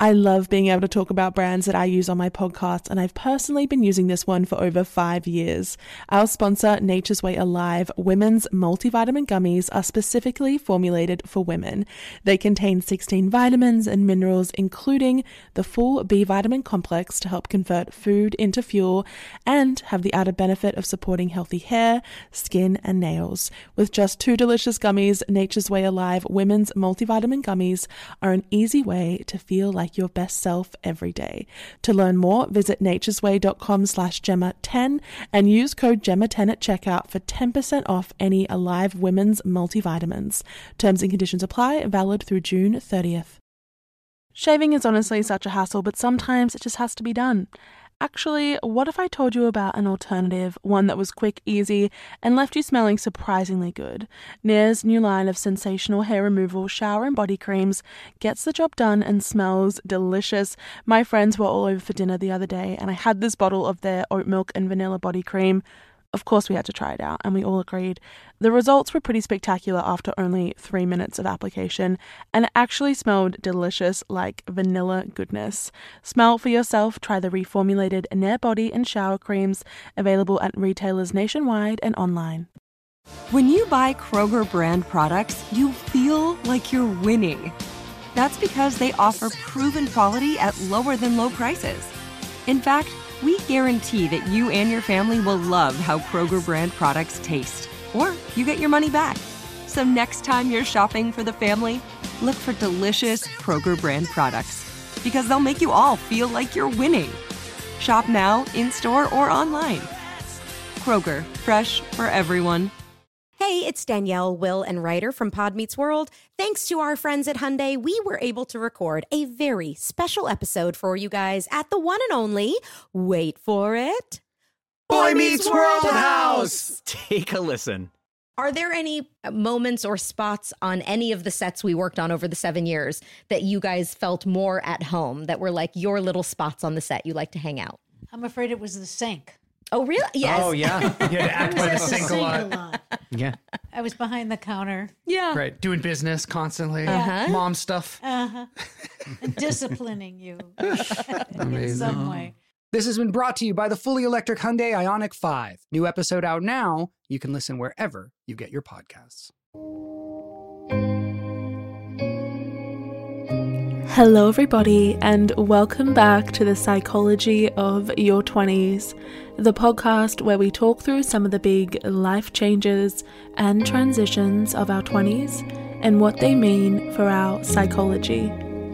I love being able to talk about brands that I use on my podcast, and I've personally been using this one for over 5 years. Our sponsor, Nature's Way Alive, women's multivitamin gummies are specifically formulated for women. They contain 16 vitamins and minerals, including the full B vitamin complex to help convert food into fuel, and have the added benefit of supporting healthy hair, skin, and nails. With just 2 delicious gummies, Nature's Way Alive women's multivitamin gummies are an easy way to feel like your best self every day. To learn more, visit naturesway.com/Gemma10 and use code Gemma10 at checkout for 10% off any Alive women's multivitamins. Terms and conditions apply, valid through June 30th. Shaving is honestly such a hassle, but sometimes it just has to be done. Actually, what if I told you about an alternative, one that was quick, easy, and left you smelling surprisingly good? Nair's new line of sensational hair removal shower and body creams gets the job done and smells delicious. My friends were all over for dinner the other day, and I had this bottle of their oat milk and vanilla body cream. Of course, we had to try it out, and we all agreed. The results were pretty spectacular after only 3 minutes of application, and it actually smelled delicious, like vanilla goodness. Smell for yourself. Try the reformulated Nair body and shower creams, available at retailers nationwide and online. When you buy Kroger brand products, you feel like you're winning. That's because they offer proven quality at lower than low prices. In fact, we guarantee that you and your family will love how Kroger brand products taste, or you get your money back. So next time you're shopping for the family, look for delicious Kroger brand products, because they'll make you all feel like you're winning. Shop now, in-store, or online. Kroger, fresh for everyone. Hey, it's Danielle, Will, and Ryder from Pod Meets World. Thanks to our friends at Hyundai, we were able to record a very special episode for you guys at the one and only, wait for it, Boy Meets World House! Take a listen. Are there any moments or spots on any of the sets we worked on over the 7 years that you guys felt more at home, that were like your little spots on the set you like to hang out? I'm afraid it was the sink. Oh, really? Yes. Oh, yeah. You had to act by the sink a lot. Yeah. I was behind the counter. Yeah. Right. Doing business constantly. Uh-huh. Mom stuff. And disciplining you in Amazing. some way. This has been brought to you by the fully electric Hyundai Ioniq 5. New episode out now. You can listen wherever you get your podcasts. Hello everybody, and welcome back to the Psychology of Your 20s, the podcast where we talk through some of the big life changes and transitions of our 20s and what they mean for our psychology.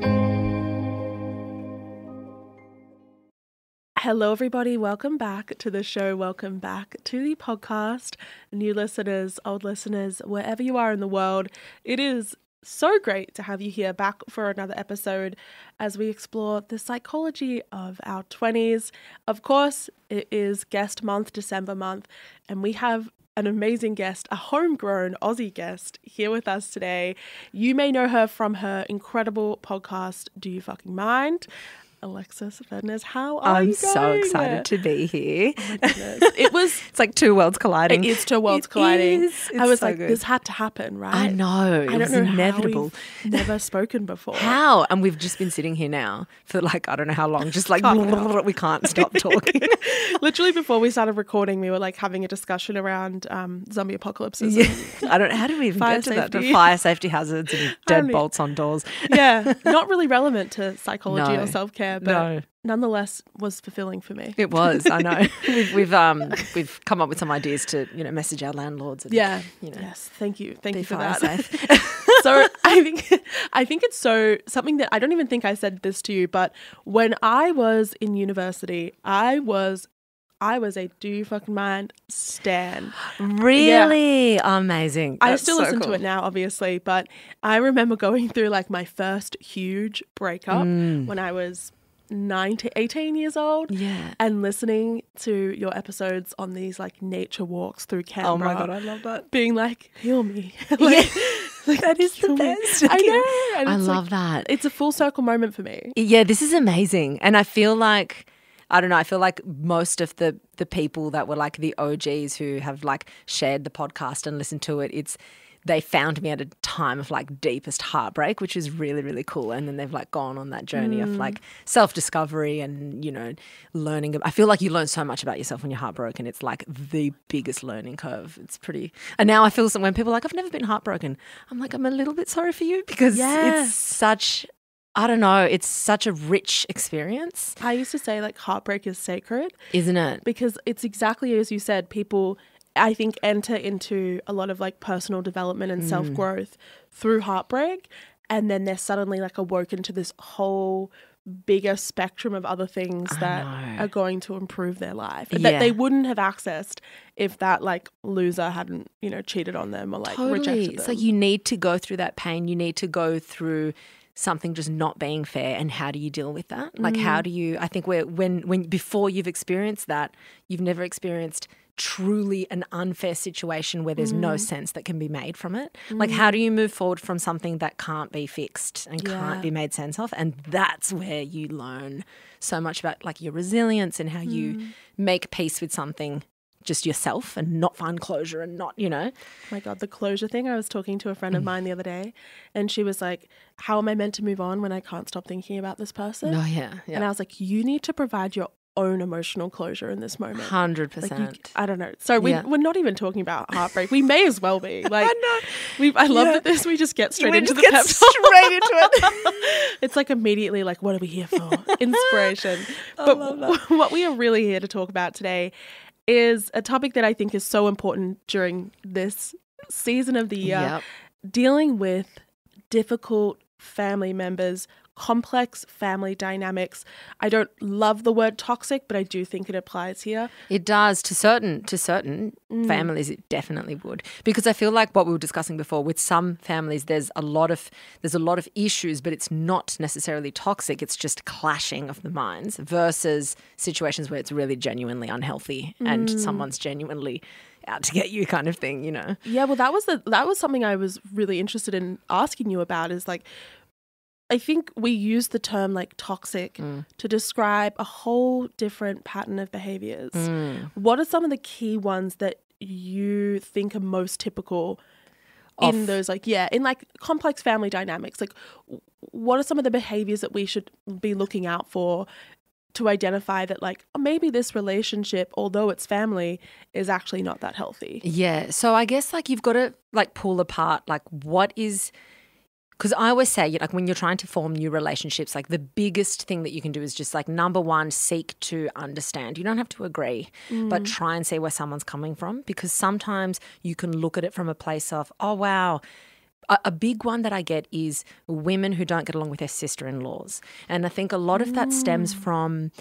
Hello everybody, welcome back to the show, welcome back to the podcast. New listeners, old listeners, wherever you are in the world, it is so great to have you here back for another episode as we explore the psychology of our 20s. Of course, it is guest month, December month, and we have an amazing guest, a homegrown Aussie guest here with us today. You may know her from her incredible podcast, Do You Fucking Mind? Alexis Fednes, how are you going? I'm so excited to be here. Oh my goodness. It's like two worlds colliding. It is two worlds colliding. I was so like, good. this had to happen, right? I know. It was inevitable. How we've never spoken before. How? And we've just been sitting here now for like, I don't know how long, just like, we can't stop talking. Literally before we started recording, we were like having a discussion around zombie apocalypses. Yeah. I don't, how did we even get to that? The fire safety hazards and dead bolts on doors. Yeah. Not really relevant to psychology No. or self-care, but nonetheless was fulfilling for me. It was, I know. We've come up with some ideas to, message our landlords. And, Yes. Thank you for fire that. safe. So I think it's so something that I don't even think I said this to you, but when I was in university, I was a Do You Fucking Mind stan. Really? Yeah. Amazing. I still listen to it now, obviously, but I remember going through like my first huge breakup when I was 18 years old, and listening to your episodes on these like nature walks through Canberra. Oh my God, I love that. Being like, heal me. Like, that is the best. I know. And I it's love like, that. It's a full circle moment for me. Yeah, this is amazing. And I feel like, I don't know, I feel like most of the people that were like the OGs who have like shared the podcast and listened to it, they found me at a time of like deepest heartbreak, which is really, really cool. And then they've like gone on that journey of like self-discovery and, you know, learning. I feel like you learn so much about yourself when you're heartbroken. It's like the biggest learning curve. It's pretty. And now I feel when people are like, I've never been heartbroken, I'm like, I'm a little bit sorry for you because it's such, I don't know, it's such a rich experience. I used to say like heartbreak is sacred. Isn't it? Because it's exactly as you said, people I think enter into a lot of like personal development and self-growth through heartbreak, and then they're suddenly like awoken to this whole bigger spectrum of other things that are going to improve their life that they wouldn't have accessed if that like loser hadn't, you know, cheated on them or like rejected them. It's like you need to go through that pain. You need to go through something just not being fair, and how do you deal with that? Like how do you, I think when before you've experienced that, you've never experienced truly an unfair situation where there's no sense that can be made from it. Like how do you move forward from something that can't be fixed and can't be made sense of? And that's where you learn so much about like your resilience and how you make peace with something just yourself and not find closure and not, you know. Oh my God, the closure thing. I was talking to a friend of mine the other day and she was like, how am I meant to move on when I can't stop thinking about this person? Oh, yeah. And I was like, you need to provide your own emotional closure in this moment. 100%. Like I don't know. So we're not even talking about heartbreak. We may as well be. Like I love that this. We just get straight into the pep talk. Straight into it. It's like immediately like, what are we here for? Inspiration. But what we are really here to talk about today is a topic that I think is so important during this season of the year, dealing with difficult family members, complex family dynamics. I don't love the word toxic, but I do think it applies here. It does to certain families. It definitely would, because I feel like what we were discussing before with some families, there's a lot of issues, but it's not necessarily toxic. It's just clashing of the minds versus situations where it's really genuinely unhealthy and someone's genuinely out to get you, kind of thing. You know? Yeah. Well, that was something I was really interested in asking you about. Is like, I think we use the term like toxic to describe a whole different pattern of behaviors. What are some of the key ones that you think are most typical in those in like complex family dynamics? Like what are some of the behaviors that we should be looking out for to identify that like maybe this relationship, although it's family, is actually not that healthy? Yeah. So I guess like you've got to like pull apart like what is. Because I always say, like, when you're trying to form new relationships, like the biggest thing that you can do is just like, number one, seek to understand. You don't have to agree, but try and see where someone's coming from, because sometimes you can look at it from a place of, oh, wow. A big one that I get is women who don't get along with their sister-in-laws. And I think a lot of that stems from,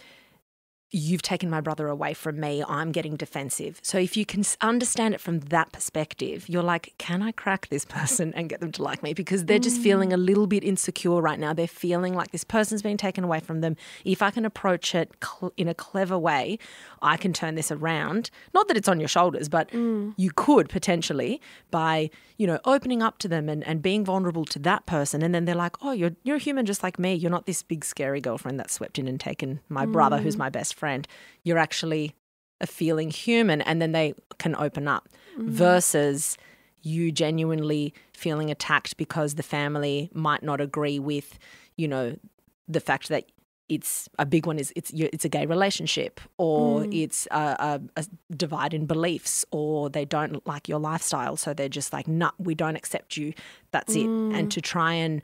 you've taken my brother away from me, I'm getting defensive. So if you can understand it from that perspective, you're like, can I crack this person and get them to like me? Because they're just feeling a little bit insecure right now. They're feeling like this person's being taken away from them. If I can approach it in a clever way, I can turn this around. Not that it's on your shoulders, but you could potentially by, you know, opening up to them and being vulnerable to that person. And then they're like, oh, you're a human just like me. You're not this big scary girlfriend that swept in and taken my brother, who's my best friend. You're actually a feeling human, and then they can open up versus you genuinely feeling attacked because the family might not agree with, you know, the fact that it's a big one is it's a gay relationship, or it's a divide in beliefs, or they don't like your lifestyle, so they're just like, nah, we don't accept you. That's it. And to try and,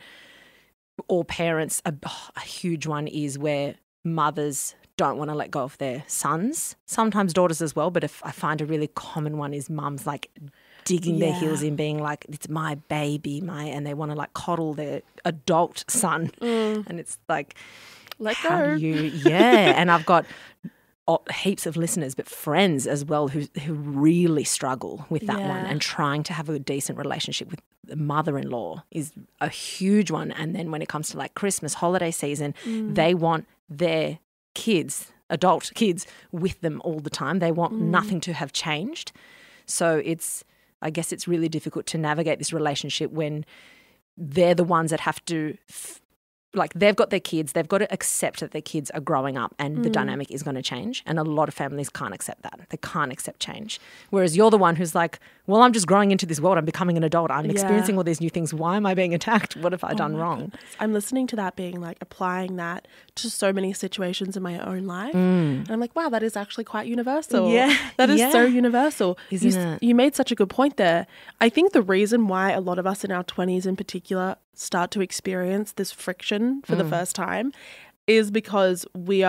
or parents, a huge one is where mothers don't want to let go of their sons, sometimes daughters as well, but if I find a really common one is mums like digging their heels in, being like, it's my baby, and they want to like coddle their adult son. And it's like, let how go. do you, and I've got heaps of listeners, but friends as well who really struggle with that one, and trying to have a decent relationship with the mother-in-law is a huge one. And then when it comes to like Christmas, holiday season, they want their kids, adult kids, with them all the time. They want nothing to have changed. So I guess it's really difficult to navigate this relationship when they're the ones that have to like they've got their kids, they've got to accept that their kids are growing up and the dynamic is going to change. And a lot of families can't accept that. They can't accept change. Whereas you're the one who's like, well, I'm just growing into this world. I'm becoming an adult. I'm experiencing all these new things. Why am I being attacked? What have I done wrong? Goodness. I'm listening to that being like applying that to so many situations in my own life. And I'm like, wow, that is actually quite universal. Yeah. That is so universal. Isn't it? You made such a good point there. I think the reason why a lot of us in our 20s in particular start to experience this friction for the first time is because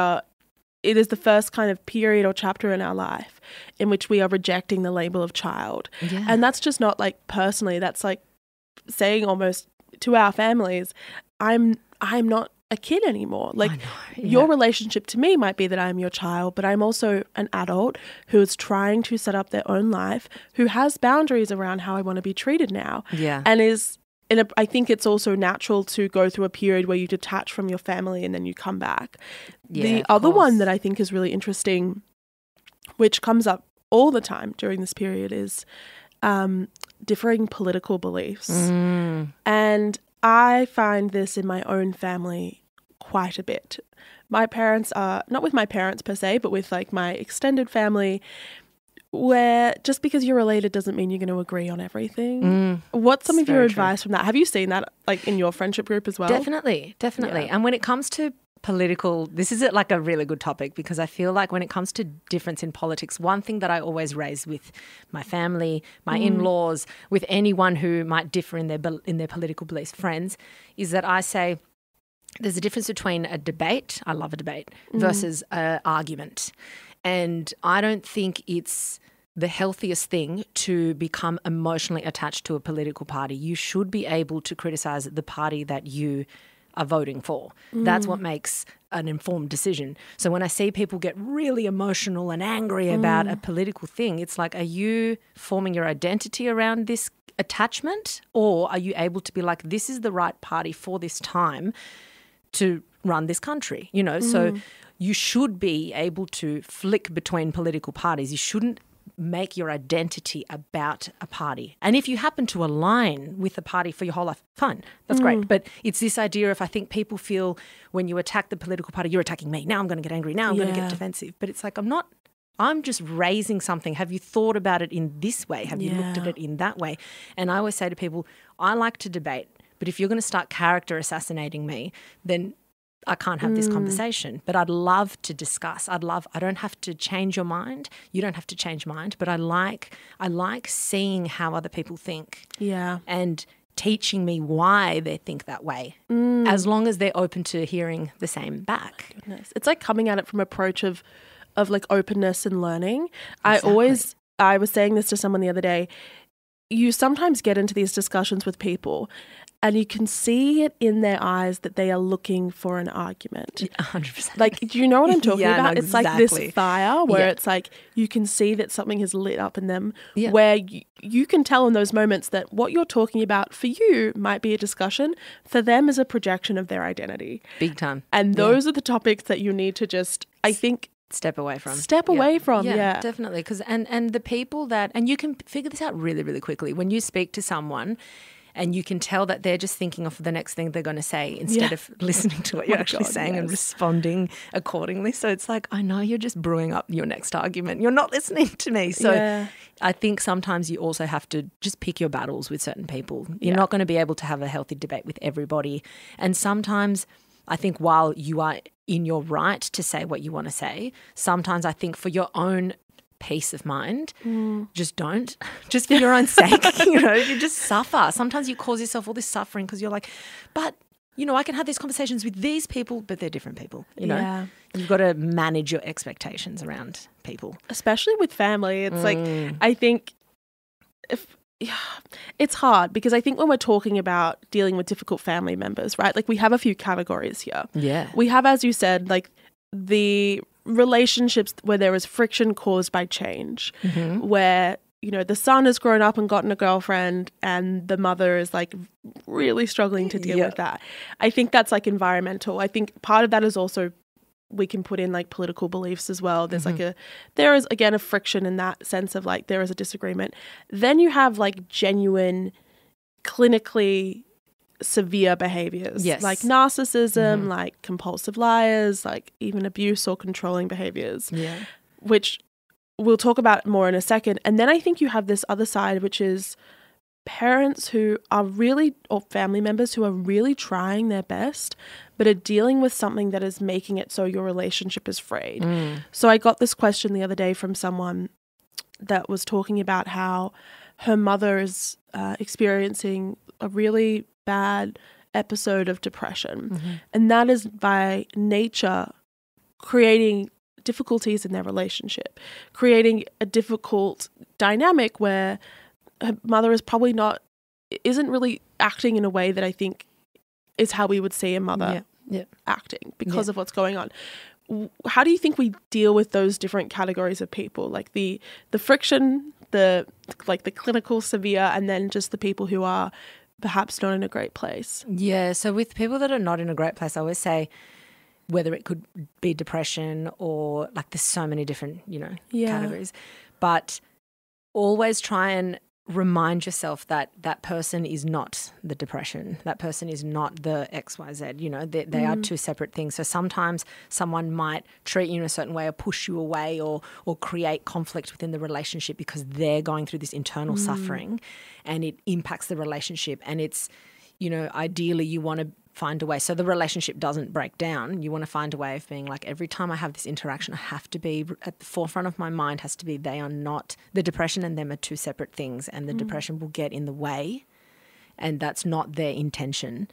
it is the first kind of period or chapter in our life in which we are rejecting the label of child. Yeah. And that's just not like personally, that's like saying almost to our families, I'm not a kid anymore. Like your relationship to me might be that I'm your child, but I'm also an adult who is trying to set up their own life, who has boundaries around how I want to be treated now. Yeah. And I think it's also natural to go through a period where you detach from your family and then you come back. Yeah, The of other course. one that I think is really interesting, which comes up all the time during this period, is differing political beliefs. And I find this in my own family quite a bit. My parents are, not with my parents per se, but with like my extended family, where just because you're related doesn't mean you're going to agree on everything. What's some of your advice from that? Have you seen that like in your friendship group as well? Definitely. Yeah. And when it comes to political, this is like a really good topic because I feel like when it comes to difference in politics, one thing that I always raise with my family, my in-laws, with anyone who might differ in their political beliefs, friends, is that I say there's a difference between a debate, I love a debate, versus an argument. And I don't think it's the healthiest thing to become emotionally attached to a political party. You should be able to criticize the party that you are voting for. That's what makes an informed decision. So when I see people get really emotional and angry about a political thing, it's like, are you forming your identity around this attachment, or are you able to be like, this is the right party for this time to run this country? You know, so you should be able to flick between political parties. You shouldn't make your identity about a party. And if you happen to align with a party for your whole life, fine, that's great. But it's this idea of, I think people feel when you attack the political party, you're attacking me. Now I'm going to get angry. Now I'm going to get defensive. But it's like, I'm just raising something. Have you thought about it in this way? Have you looked at it in that way? And I always say to people, I like to debate, but if you're going to start character assassinating me, then I can't have this conversation. But I'd love to discuss. I don't have to change your mind. You don't have to change mine. But I like seeing how other people think. Yeah. And teaching me why they think that way, as long as they're open to hearing the same back. Goodness. It's like coming at it from an approach of like openness and learning. Exactly. I was saying this to someone the other day. You sometimes get into these discussions with people and you can see it in their eyes that they are looking for an argument. 100%. Like, do you know what I'm talking about? No, it's like this fire where it's like you can see that something has lit up in them, where you can tell in those moments that what you're talking about for you might be a discussion, for them is a projection of their identity. Big time. And those are the topics that you need to just, I think, step away from. Yeah, definitely. Because and the people that, and you can figure this out really, really quickly. When you speak to someone and you can tell that they're just thinking of the next thing they're going to say instead of listening to what you're actually saying and responding accordingly. So it's like, I know you're just brewing up your next argument. You're not listening to me. So I think sometimes you also have to just pick your battles with certain people. You're not going to be able to have a healthy debate with everybody. And sometimes I think while you are in your right to say what you want to say, sometimes I think for your own peace of mind, just don't. Just for your own sake, you just suffer. Sometimes you cause yourself all this suffering because you're like, but, I can have these conversations with these people, but they're different people, Yeah. You've got to manage your expectations around people. Especially with family. It's like, I think it's hard because I think when we're talking about dealing with difficult family members, right, like we have a few categories here. Yeah. We have, as you said, like the relationships where there is friction caused by change, where, the son has grown up and gotten a girlfriend and the mother is like really struggling to deal with that. I think that's like environmental. I think part of that is also we can put in like political beliefs as well. There's there is again a friction in that sense of like there is a disagreement. Then you have like genuine, clinically severe behaviors. Yes. Like narcissism, like compulsive liars, like even abuse or controlling behaviors. Yeah. Which we'll talk about more in a second. And then I think you have this other side, which is parents who are really, or family members who are really trying their best, but are dealing with something that is making it so your relationship is frayed. So I got this question the other day from someone that was talking about how her mother is experiencing a really bad episode of depression. And that is by nature creating difficulties in their relationship, creating a difficult dynamic where her mother is probably isn't really acting in a way that I think is how we would see a mother acting because of what's going on. How do you think we deal with those different categories of people, like the friction, the clinical severe, and then just the people who are perhaps not in a great place? Yeah, so with people that are not in a great place, I always say whether it could be depression or like there's so many different, categories, but always try and remind yourself that that person is not the depression. That person is not the XYZ. They are two separate things. So sometimes someone might treat you in a certain way or push you away or create conflict within the relationship because they're going through this internal suffering and it impacts the relationship. And it's, ideally you want to find a way. So the relationship doesn't break down. You want to find a way of being like, every time I have this interaction, I have to be at the forefront of my mind has to be they are not, the depression and them are two separate things, and the depression will get in the way, and that's not their intention.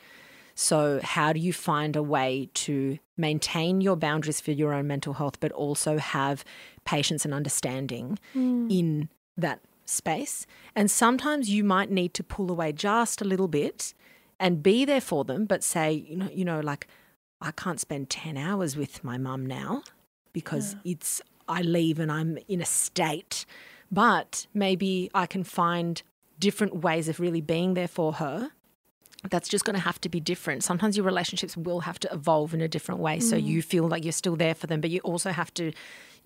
So how do you find a way to maintain your boundaries for your own mental health, but also have patience and understanding in that space? And sometimes you might need to pull away just a little bit and be there for them, but say, like, I can't spend 10 hours with my mum now because I leave and I'm in a state. But maybe I can find different ways of really being there for her. That's just going to have to be different. Sometimes your relationships will have to evolve in a different way so you feel like you're still there for them, but you also have to,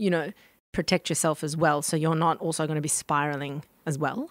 protect yourself as well so you're not also going to be spiraling as well.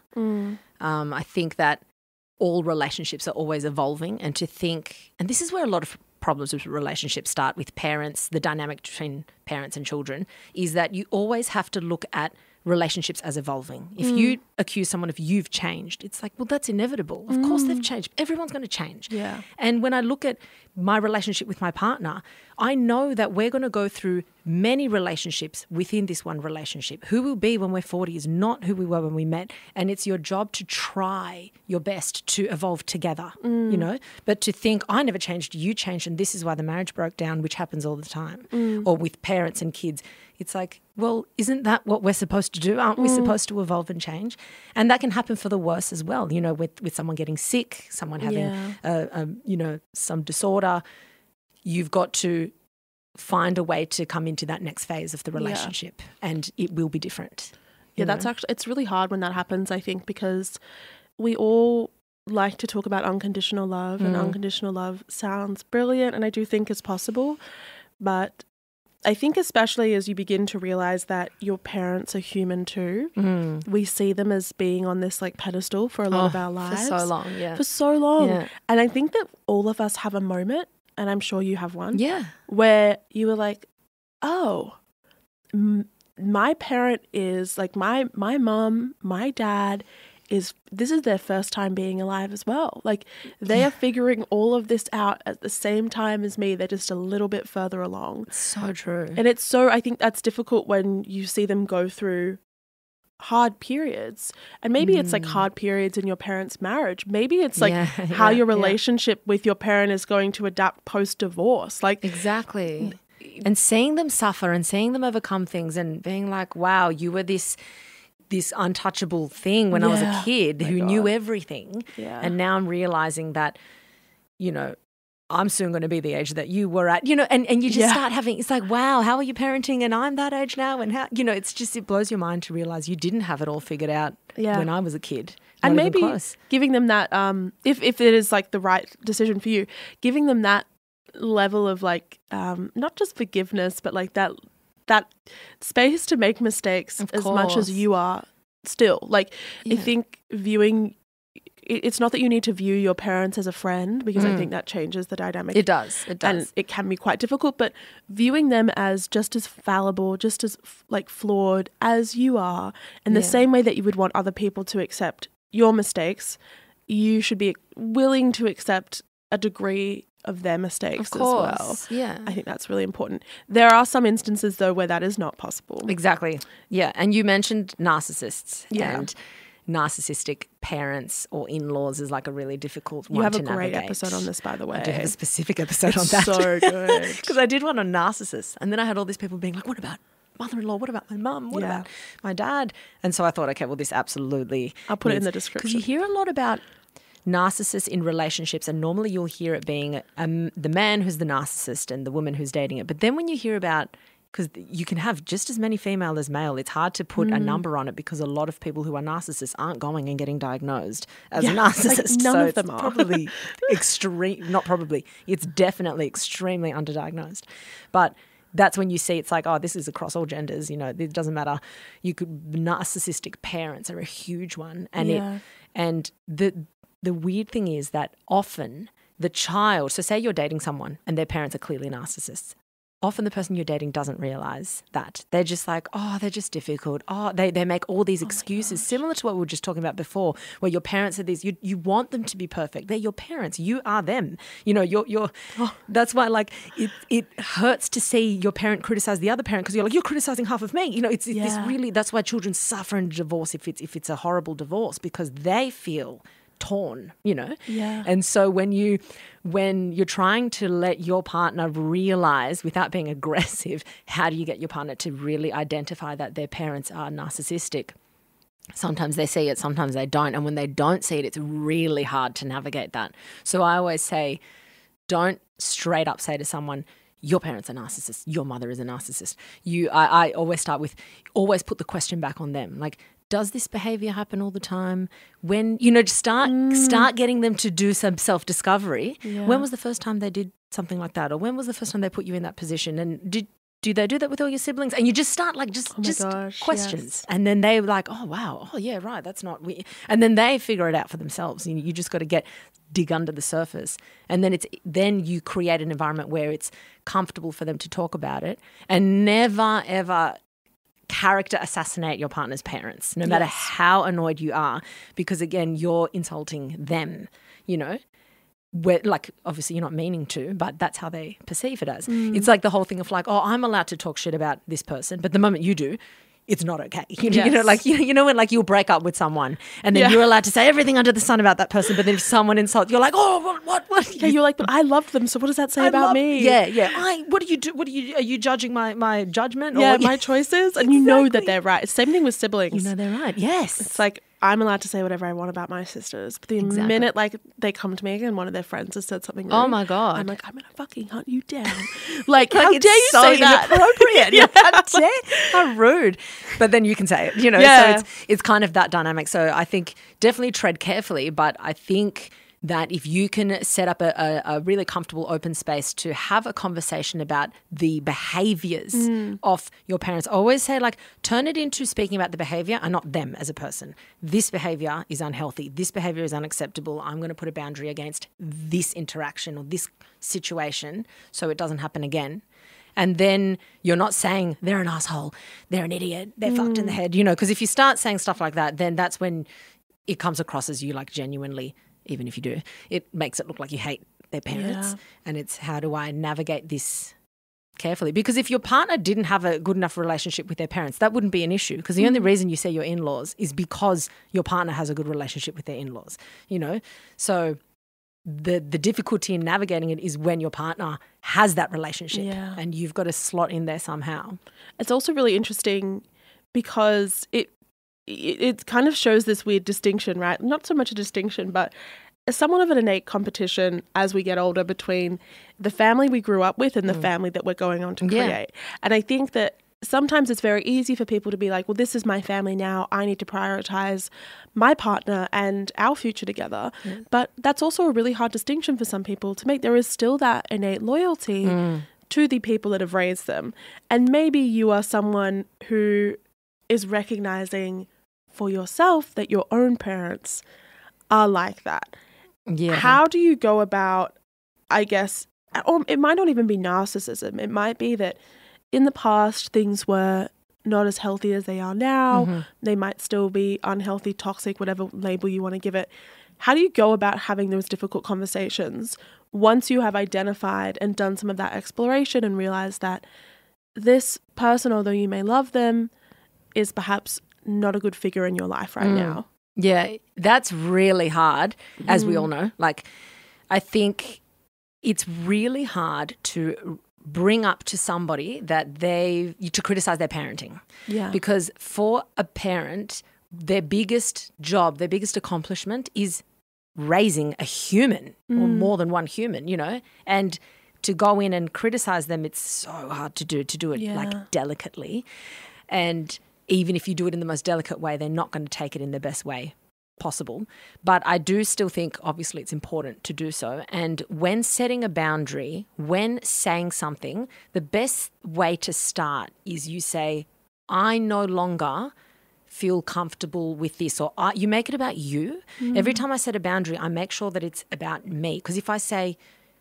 I think that all relationships are always evolving, and to think, and this is where a lot of problems with relationships start with parents, the dynamic between parents and children, is that you always have to look at relationships as evolving. If you accuse someone of you've changed, it's like, well, that's inevitable. Of course they've changed. Everyone's going to change. Yeah. And when I look at my relationship with my partner, I know that we're going to go through many relationships within this one relationship. Who we'll be when we're 40 is not who we were when we met. And it's your job to try your best to evolve together, but to think, I never changed, you changed, and this is why the marriage broke down, which happens all the time. Or with parents and kids. It's like, well, isn't that what we're supposed to do? Aren't we supposed to evolve and change? And that can happen for the worse as well, with someone getting sick, someone having, some disorder. You've got to find a way to come into that next phase of the relationship and it will be different. Yeah, that's actually, it's really hard when that happens, I think, because we all like to talk about unconditional love and unconditional love sounds brilliant and I do think it's possible, but I think especially as you begin to realize that your parents are human too, we see them as being on this like pedestal for a lot of our lives. For so long, yeah. For so long. Yeah. And I think that all of us have a moment, and I'm sure you have one, yeah, where you were like, oh, my parent is like my mom, my dad this is their first time being alive as well. Like they are figuring all of this out at the same time as me. They're just a little bit further along. So true. And I think that's difficult when you see them go through hard periods. And maybe it's like hard periods in your parents' marriage. Maybe it's like how your relationship with your parent is going to adapt post-divorce. Like exactly. And seeing them suffer and seeing them overcome things and being like, wow, you were this untouchable thing when I was a kid who knew everything. Yeah. And now I'm realizing that, I'm soon going to be the age that you were at, and you just start having, it's like, wow, how are you parenting? And I'm that age now. And how, it's just, it blows your mind to realize you didn't have it all figured out when I was a kid. And maybe giving them that, if it is like the right decision for you, giving them that level of like, not just forgiveness, but like that space to make mistakes as much as you are still. Like, I think viewing it's not that you need to view your parents as a friend, because I think that changes the dynamic. It does. And it can be quite difficult, but viewing them as just as fallible, just as like flawed as you are, in the same way that you would want other people to accept your mistakes, you should be willing to accept a degree of their mistakes as well. Yeah. I think that's really important. There are some instances, though, where that is not possible. Exactly. Yeah. And you mentioned narcissists. Yeah. And narcissistic parents or in-laws is like a really difficult one You have to a great navigate. episode on this, by the way. I do have a specific episode on It's that. so good. Because I did one on narcissists. And then I had all these people being like, what about mother-in-law? What about my mum? What about my dad? And so I thought, okay, well, this absolutely I'll put it in the because description. you hear a lot about narcissists in relationships, and normally you'll hear it being the man who's the narcissist and the woman who's dating it. But then when you hear about, because you can have just as many female as male, it's hard to put a number on it, because a lot of people who are narcissists aren't going and getting diagnosed as a narcissist. none so of them it's are. probably not probably, it's definitely extremely underdiagnosed. But that's when you see it's like, oh, this is across all genders. You know, it doesn't matter. Narcissistic parents are a huge one, and the weird thing is that often the child. So say you're dating someone and their parents are clearly narcissists. Often the person you're dating doesn't realize that. They're just like, oh, they're just difficult. Oh, they make all these excuses, similar to what we were just talking about before, where your parents are these, you want them to be perfect. They're your parents. You are them. You know, that's why like it hurts to see your parent criticize the other parent, because you're like, you're criticizing half of me. You know, it's this really, that's why children suffer in divorce if it's a horrible divorce, because they feel torn, you know? Yeah. And so when you're trying to let your partner realize, without being aggressive, how do you get your partner to really identify that their parents are narcissistic? Sometimes they see it, sometimes they don't. And when they don't see it, it's really hard to navigate that. So I always say, don't straight up say to someone, your parents are narcissists, your mother is a narcissist. I always start with, always put the question back on them. Like, does this behavior happen all the time? When, you know, just start getting them to do some self-discovery. Yeah. When was the first time they did something like that? Or when was the first time they put you in that position? And do they do that with all your siblings? And you just start like just questions. Yes. And then they're like, oh, wow. Oh, yeah, right. That's not we. And then they figure it out for themselves. You just got to dig under the surface. And then you create an environment where it's comfortable for them to talk about it, and never, ever character assassinate your partner's parents, no matter how annoyed you are, because again, you're insulting them, you know. Like, obviously you're not meaning to, but that's how they perceive it as. It's like the whole thing of like, oh, I'm allowed to talk shit about this person, but the moment you do, it's not okay. You know, like, you know, when like you'll break up with someone and then you're allowed to say everything under the sun about that person, but then if someone insults, you're like, oh, what? Yeah, you're like, but I loved them, so what does that say about me? Yeah. What do you do? Are you judging my judgment? Yeah, my choices? And you know that they're right. Same thing with siblings. You know they're right. Yes. It's like, I'm allowed to say whatever I want about my sisters, but the minute like they come to me and one of their friends has said something rude, oh my God, I'm like, I'm gonna fucking hunt you down. Like how dare you so say that? Inappropriate. How rude. But then you can say it, you know. So it's kind of that dynamic. So I think definitely tread carefully, but I think that if you can set up a really comfortable open space to have a conversation about the behaviors of your parents, I always say, like, turn it into speaking about the behavior and not them as a person. This behavior is unhealthy. This behavior is unacceptable. I'm going to put a boundary against this interaction or this situation so it doesn't happen again. And then you're not saying they're an asshole, they're an idiot, they're fucked in the head, you know, because if you start saying stuff like that, then that's when it comes across as you like genuinely, even if you do, it makes it look like you hate their parents. And it's, how do I navigate this carefully? Because if your partner didn't have a good enough relationship with their parents, that wouldn't be an issue, because the only reason you say your in-laws is because your partner has a good relationship with their in-laws, you know. So the difficulty in navigating it is when your partner has that relationship and you've got to slot in there somehow. It's also really interesting because it kind of shows this weird distinction, right? Not so much a distinction, but somewhat of an innate competition as we get older between the family we grew up with and the family that we're going on to create. And I think that sometimes it's very easy for people to be like, well, this is my family now. I need to prioritize my partner and our future together. But that's also a really hard distinction for some people to make. There is still that innate loyalty to the people that have raised them. And maybe you are someone who is recognizing for yourself that your own parents are like that. Yeah. How do you go about, I guess, or it might not even be narcissism. It might be that in the past things were not as healthy as they are now. They might still be unhealthy, toxic, whatever label you want to give it. How do you go about having those difficult conversations once you have identified and done some of that exploration and realized that this person, although you may love them, is perhaps not a good figure in your life right now? Yeah, that's really hard, as we all know. Like, I think it's really hard to bring up to somebody that to criticize their parenting. Yeah. Because for a parent, their biggest job, their biggest accomplishment is raising a human or more than one human, you know, and to go in and criticize them, it's so hard to do it like delicately. And even if you do it in the most delicate way, they're not going to take it in the best way possible. But I do still think, obviously, it's important to do so. And when setting a boundary, when saying something, the best way to start is you say, I no longer feel comfortable with this, or you make it about you. Every time I set a boundary, I make sure that it's about me. Because if I say,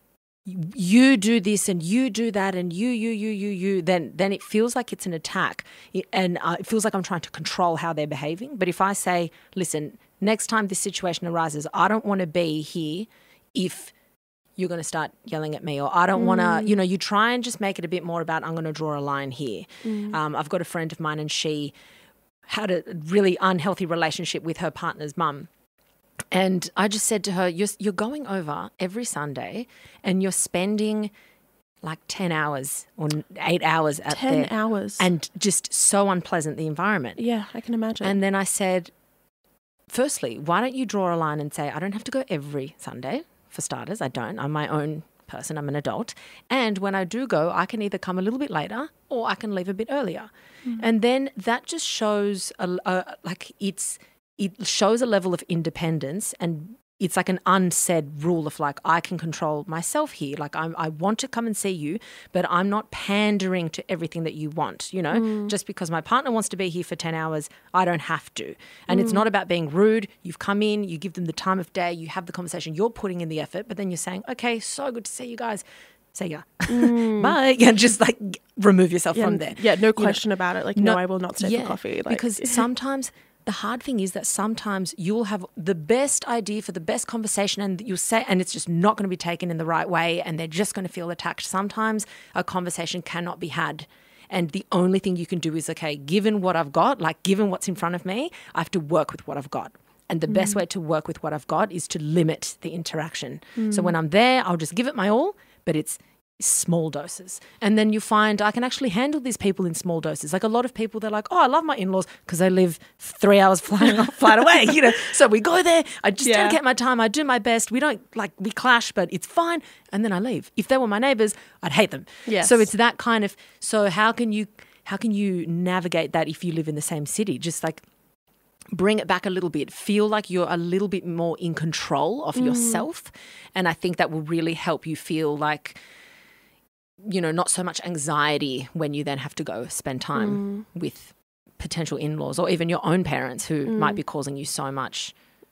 you do this and you do that and you, then it feels like it's an attack, and it feels like I'm trying to control how they're behaving. But if I say, listen, next time this situation arises, I don't want to be here if you're going to start yelling at me, or I don't want to, you know, you try and just make it a bit more about, I'm going to draw a line here. I've got a friend of mine and she had a really unhealthy relationship with her partner's mum. And I just said to her, you're going over every Sunday and you're spending like 10 hours or 8 hours at 10 hours. And just so unpleasant, the environment. Yeah, I can imagine. And then I said, firstly, why don't you draw a line and say, I don't have to go every Sunday, for starters. I don't. I'm my own person. I'm an adult. And when I do go, I can either come a little bit later or I can leave a bit earlier. And then that just shows it shows a level of independence, and it's like an unsaid rule of like, I can control myself here. Like I want to come and see you, but I'm not pandering to everything that you want, you know, just because my partner wants to be here for 10 hours, I don't have to. And it's not about being rude. You've come in, you give them the time of day, you have the conversation, you're putting in the effort, but then you're saying, okay, so good to see you guys. See ya. Bye. And just like remove yourself from there. Yeah, no question about it. Like, no, I will not stay for coffee. Like, because sometimes the hard thing is that sometimes you'll have the best idea for the best conversation and you'll say, and it's just not going to be taken in the right way and they're just going to feel attacked. Sometimes a conversation cannot be had. And the only thing you can do is, okay, given what I've got, like given what's in front of me, I have to work with what I've got. And the best way to work with what I've got is to limit the interaction. So when I'm there, I'll just give it my all, but it's small doses. And then you find I can actually handle these people in small doses. Like a lot of people, they're like, oh, I love my in-laws because they live 3 hours flight away, you know. So we go there, I just dedicate my time, I do my best. We don't we clash, but it's fine. And then I leave. If they were my neighbours, I'd hate them. Yes. So it's that kind of, so how can you navigate that if you live in the same city? Just like bring it back a little bit, feel like you're a little bit more in control of yourself. And I think that will really help you feel like, you know, not so much anxiety when you then have to go spend time with potential in-laws or even your own parents who might be causing you so much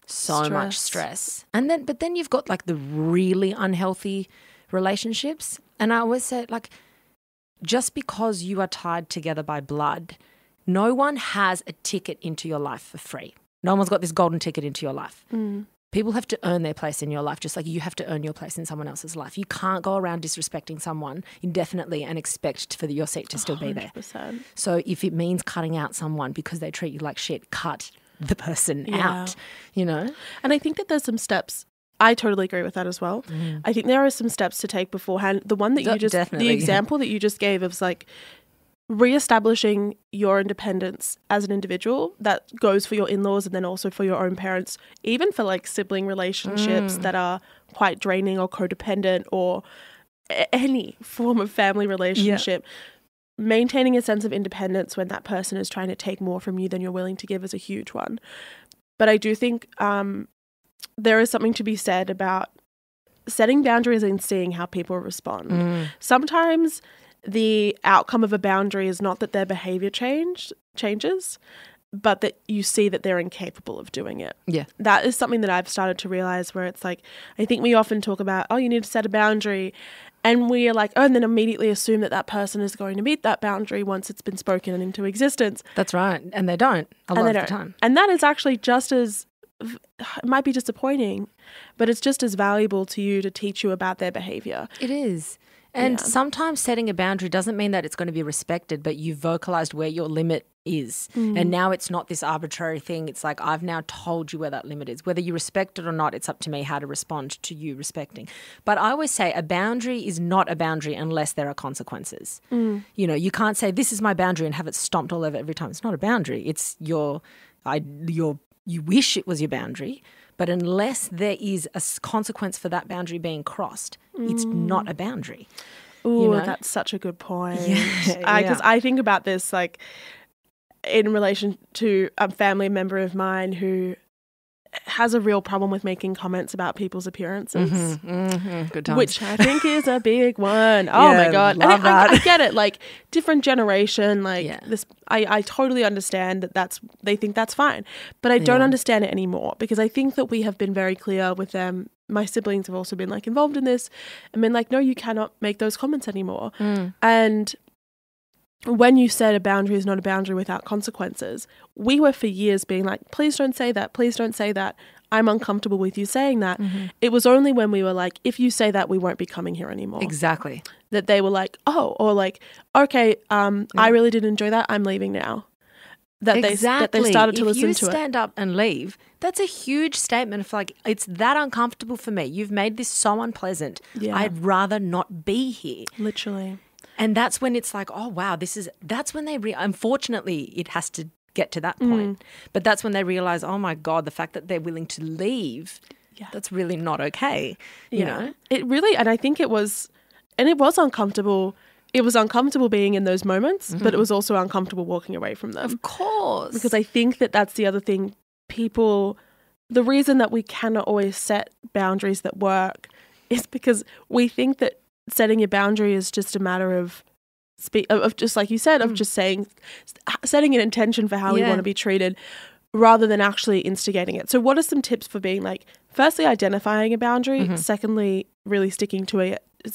stress. And then, but then you've got like the really unhealthy relationships. And I always say, like, just because you are tied together by blood, no one has a ticket into your life for free. No one's got this golden ticket into your life. People have to earn their place in your life, just like you have to earn your place in someone else's life. You can't go around disrespecting someone indefinitely and expect for your seat to still be there. 100%. So if it means cutting out someone because they treat you like shit, cut the person out, you know? And I think that there's some steps. I totally agree with that as well. I think there are some steps to take beforehand. The one that you just, Definitely. the example that you just gave of like reestablishing your independence as an individual, that goes for your in-laws and then also for your own parents, even for like sibling relationships that are quite draining or codependent or any form of family relationship. Maintaining a sense of independence when that person is trying to take more from you than you're willing to give is a huge one. But I do think there is something to be said about setting boundaries and seeing how people respond. Sometimes the outcome of a boundary is not that their behavior changes. but that you see that they're incapable of doing it. Yeah. That is something that I've started to realize, where it's like, I think we often talk about, oh, you need to set a boundary. And we are like, oh, and then immediately assume that that person is going to meet that boundary once it's been spoken into existence. That's right. And they don't a lot of the time. And that is actually just as, it might be disappointing, but it's just as valuable to you to teach you about their behavior. It is. And sometimes setting a boundary doesn't mean that it's going to be respected, but you've vocalized where your limit is. And now it's not this arbitrary thing. It's like, I've now told you where that limit is. Whether you respect it or not, it's up to me how to respond to you respecting. But I always say a boundary is not a boundary unless there are consequences. You know, you can't say, this is my boundary and have it stomped all over every time. It's not a boundary. It's you wish it was your boundary. But unless there is a consequence for that boundary being crossed, it's not a boundary. Ooh, that's such a good point. Because I think about this like in relation to a family member of mine who has a real problem with making comments about people's appearances. Good times. Which I think is a big one. Oh my God. Love And that. I get it. Like different generation, this, I totally understand that they think that's fine, but I don't understand it anymore, because I think that we have been very clear with them. My siblings have also been like involved in this and been like, no, you cannot make those comments anymore. And when you said a boundary is not a boundary without consequences, we were for years being like, please don't say that. Please don't say that. I'm uncomfortable with you saying that. It was only when we were like, if you say that, we won't be coming here anymore. Exactly. That they were like, oh, or like, okay, I really did enjoy that. I'm leaving now. That they started to listen to it. If you stand up and leave, that's a huge statement of like, it's that uncomfortable for me. You've made this so unpleasant. Yeah. I'd rather not be here. Literally. And that's when it's like, oh, wow, that's when unfortunately, it has to get to that point. But that's when they realize, oh, my God, the fact that they're willing to leave, that's really not okay, you know? It really, and I think it was uncomfortable. It was uncomfortable being in those moments, but it was also uncomfortable walking away from them. Of course. Because I think that that's the other thing. The reason that we cannot always set boundaries that work is because we think that setting a boundary is just a matter of just like you said, of just setting an intention for how we want to be treated rather than actually instigating it. So what are some tips for being like, firstly, identifying a boundary, secondly, really sticking to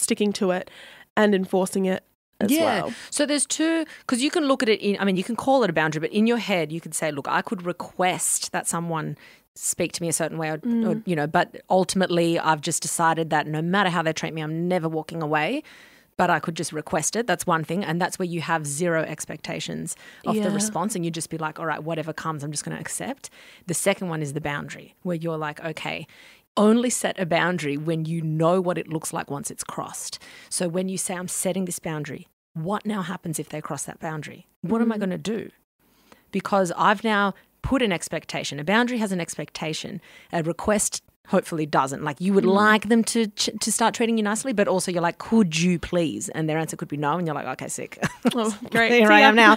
it and enforcing it as well? So there's two, because you can look at it you can call it a boundary, but in your head you could say, look, I could request that someone speak to me a certain way, or, but ultimately I've just decided that no matter how they treat me, I'm never walking away, but I could just request it. That's one thing. And that's where you have zero expectations of the response, and you just be like, all right, whatever comes, I'm just going to accept. The second one is the boundary, where you're like, okay, only set a boundary when you know what it looks like once it's crossed. So when you say, I'm setting this boundary, what now happens if they cross that boundary? What am I going to do? Because I've now put an expectation. A boundary has an expectation. A request hopefully doesn't. Like, you would like them to start treating you nicely, but also you're like, could you please? And their answer could be no, and you're like, okay, sick. Oh, great. Here I am now.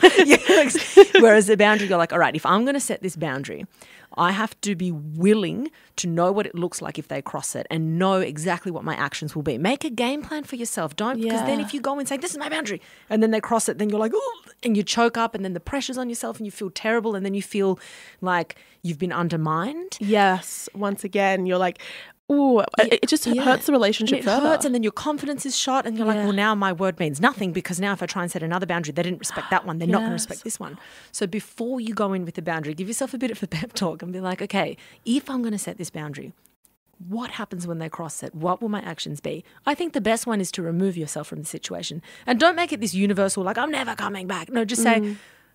Whereas a boundary, you're like, all right, if I'm going to set this boundary, I have to be willing to know what it looks like if they cross it and know exactly what my actions will be. Make a game plan for yourself. Because then if you go and say, this is my boundary, and then they cross it, then you're like, oh, and you choke up, and then the pressure's on yourself and you feel terrible, and then you feel like you've been undermined. Yes. Once again, you're like, ooh, it just hurts the relationship it further. hurts, and then your confidence is shot, and you're like, well, now my word means nothing, because now if I try and set another boundary, they didn't respect that one, they're not going to respect this one. So before you go in with the boundary, give yourself a bit of a pep talk and be like, okay, if I'm going to set this boundary, what happens when they cross it? What will my actions be? I think the best one is to remove yourself from the situation. And don't make it this universal, like, I'm never coming back. No, just say,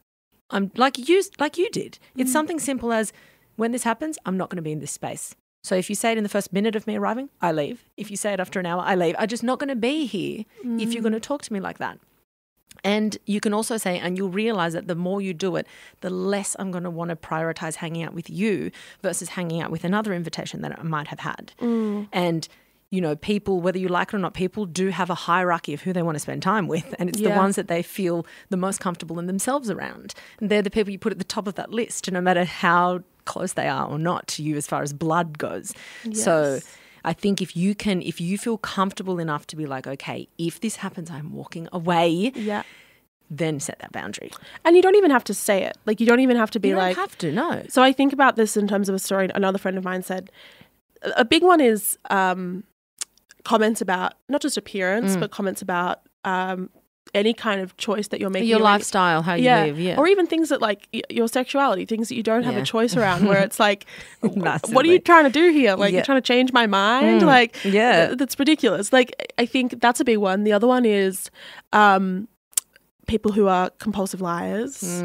I'm like you did. It's something simple as, when this happens, I'm not going to be in this space. So if you say it in the first minute of me arriving, I leave. If you say it after an hour, I leave. I'm just not going to be here if you're going to talk to me like that. And you can also say, and you'll realize that the more you do it, the less I'm going to want to prioritize hanging out with you versus hanging out with another invitation that I might have had. And, people, whether you like it or not, people do have a hierarchy of who they want to spend time with. And it's the ones that they feel the most comfortable in themselves around. And they're the people you put at the top of that list, no matter how close they are or not to you as far as blood goes. Yes. So I think if you feel comfortable enough to be like, okay, if this happens, I'm walking away. Yeah. then set that boundary. And you don't even have to say it. Like, you don't even have to be You don't like... have to, no. So I think about this in terms of a story. Another friend of mine said, a big one is comments about not just appearance, but comments about any kind of choice that you're making. Your lifestyle, how you live, yeah. Or even things that like your sexuality, things that you don't have a choice around, where it's like, what are Massively. you trying to do here? Like, you're trying to change my mind? Like, that's ridiculous. Like, I think that's a big one. The other one is people who are compulsive liars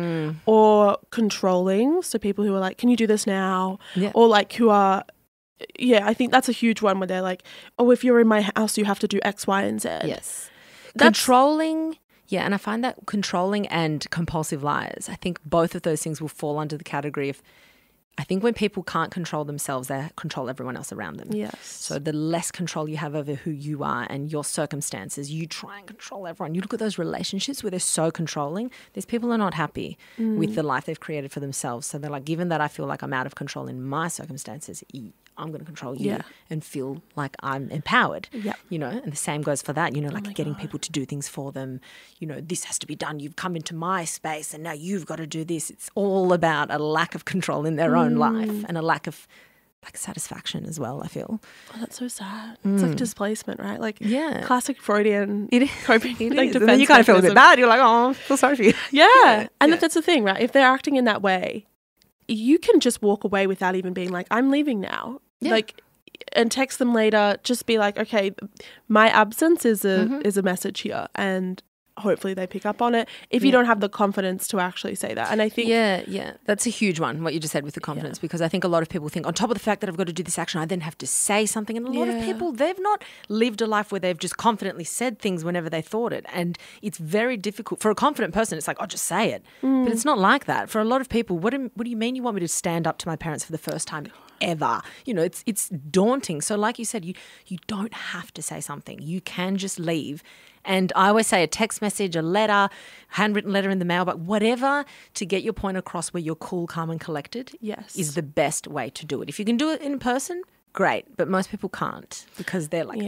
or controlling. So people who are like, can you do this now? Yeah. Or like who are... Yeah, I think that's a huge one where they're like, oh, if you're in my house, you have to do X, Y, and Z. Yes. Controlling, yeah, and I find that controlling and compulsive liars, I think both of those things will fall under the category of, I think when people can't control themselves, they control everyone else around them. Yes. So the less control you have over who you are and your circumstances, you try and control everyone. You look at those relationships where they're so controlling. These people are not happy with the life they've created for themselves. So they're like, given that I feel like I'm out of control in my circumstances, I'm going to control you and feel like I'm empowered, you know, and the same goes for that, you know, like getting people to do things for them. You know, this has to be done. You've come into my space and now you've got to do this. It's all about a lack of control in their own life and a lack of like satisfaction as well, I feel. Oh, that's so sad. It's like displacement, right? Like classic Freudian It coping. is. Like, And then you kind of feel a bit bad. You're like, oh, I feel sorry for you. Yeah. And that's the thing, right? If they're acting in that way, you can just walk away without even being like, I'm leaving now. Yeah. Like, and text them later. Just be like, okay, my absence is a message here, and hopefully they pick up on it. If you don't have the confidence to actually say that, and I think that's a huge one. What you just said with the confidence, because I think a lot of people think on top of the fact that I've got to do this action, I then have to say something, and a lot of people, they've not lived a life where they've just confidently said things whenever they thought it, and it's very difficult for a confident person. It's like, oh, just say it, but it's not like that for a lot of people. What do you mean you want me to stand up to my parents for the first time ever? You know, it's daunting. So like you said, you don't have to say something. You can just leave. And I always say a text message, a letter, handwritten letter in the mail, but whatever to get your point across where you're cool, calm and collected is the best way to do it. If you can do it in person, great. But most people can't because they're like,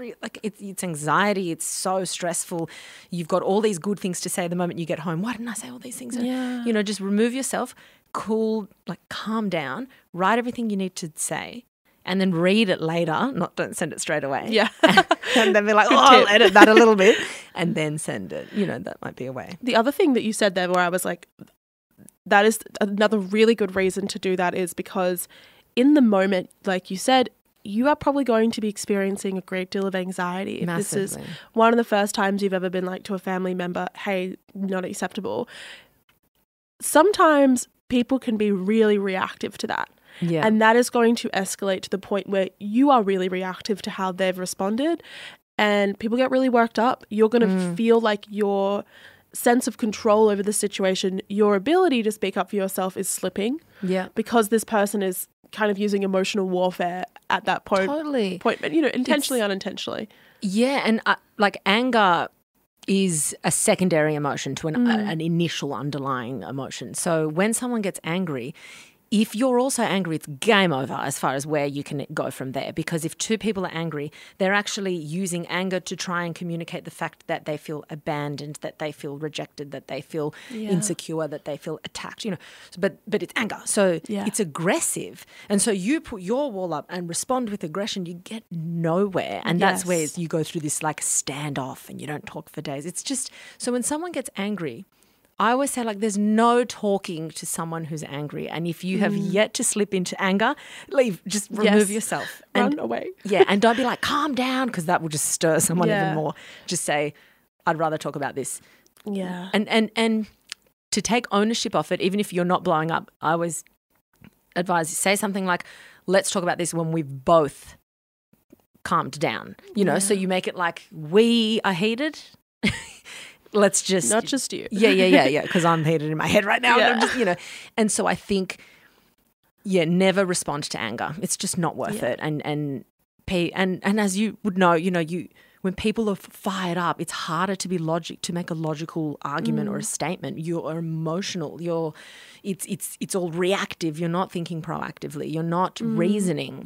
it's anxiety. It's so stressful. You've got all these good things to say the moment you get home. Why didn't I say all these things? Yeah. You know, just remove yourself, cool, like calm down, write everything you need to say. And then read it later, don't send it straight away. Yeah. And then be like, I'll edit that a little bit and then send it. You know, that might be a way. The other thing that you said there where I was like, that is another really good reason to do that is because in the moment, like you said, you are probably going to be experiencing a great deal of anxiety. If Massively. this is one of the first times you've ever been like to a family member, hey, not acceptable. Sometimes people can be really reactive to that. Yeah. And that is going to escalate to the point where you are really reactive to how they've responded and people get really worked up. You're going to feel like your sense of control over the situation, your ability to speak up for yourself is slipping. Yeah. Because this person is kind of using emotional warfare at that point. Totally. You know, intentionally, unintentionally. Yeah. And like anger is a secondary emotion to an initial underlying emotion. So when someone gets angry, if you're also angry, it's game over as far as where you can go from there. Because if two people are angry, they're actually using anger to try and communicate the fact that they feel abandoned, that they feel rejected, that they feel insecure, that they feel attacked, you know. But it's anger. So it's aggressive. And so you put your wall up and respond with aggression, you get nowhere. And that's where you go through this like standoff and you don't talk for days. It's just, so when someone gets angry, I always say, like, there's no talking to someone who's angry. And if you have yet to slip into anger, leave. Just remove yourself. Run away. Yeah, and don't be like, calm down, because that will just stir someone even more. Just say, I'd rather talk about this. Yeah. And to take ownership of it, even if you're not blowing up, I always advise you, say something like, let's talk about this when we've both calmed down. You know, so you make it like, we are heated. Let's just... Not just you. Yeah, because I'm heated in my head right now. Yeah. And I'm just, you know. And so I think, never respond to anger. It's just not worth it. And as you would know, you know, when people are fired up, it's harder to make a logical argument or a statement. You're emotional. It's all reactive. You're not thinking proactively. You're not reasoning.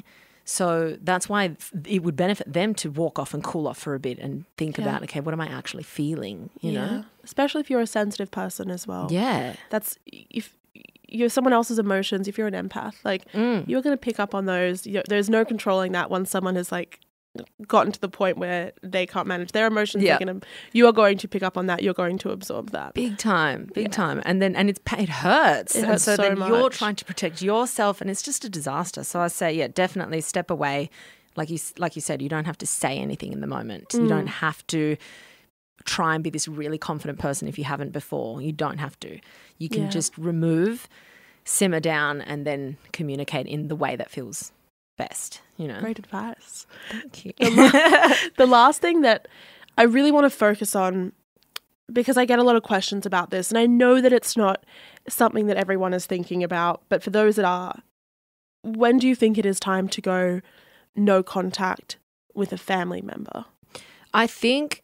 So that's why it would benefit them to walk off and cool off for a bit and think about, okay, what am I actually feeling, you know? Especially if you're a sensitive person as well. Yeah. That's if you're someone else's emotions, if you're an empath, like you're going to pick up on those. There's no controlling that once someone has like gotten to the point where they can't manage their emotions. You are going to pick up on that. You're going to absorb that. Big time. And then, it hurts. It hurts so then much. You're trying to protect yourself and it's just a disaster. So I say, definitely step away. Like you said, you don't have to say anything in the moment. You don't have to try and be this really confident person if you haven't before. You don't have to. You can just remove, simmer down, and then communicate in the way that feels best, you know. Great advice. Thank you. The last thing that I really want to focus on, because I get a lot of questions about this, and I know that it's not something that everyone is thinking about, but for those that are, when do you think it is time to go no contact with a family member? I think,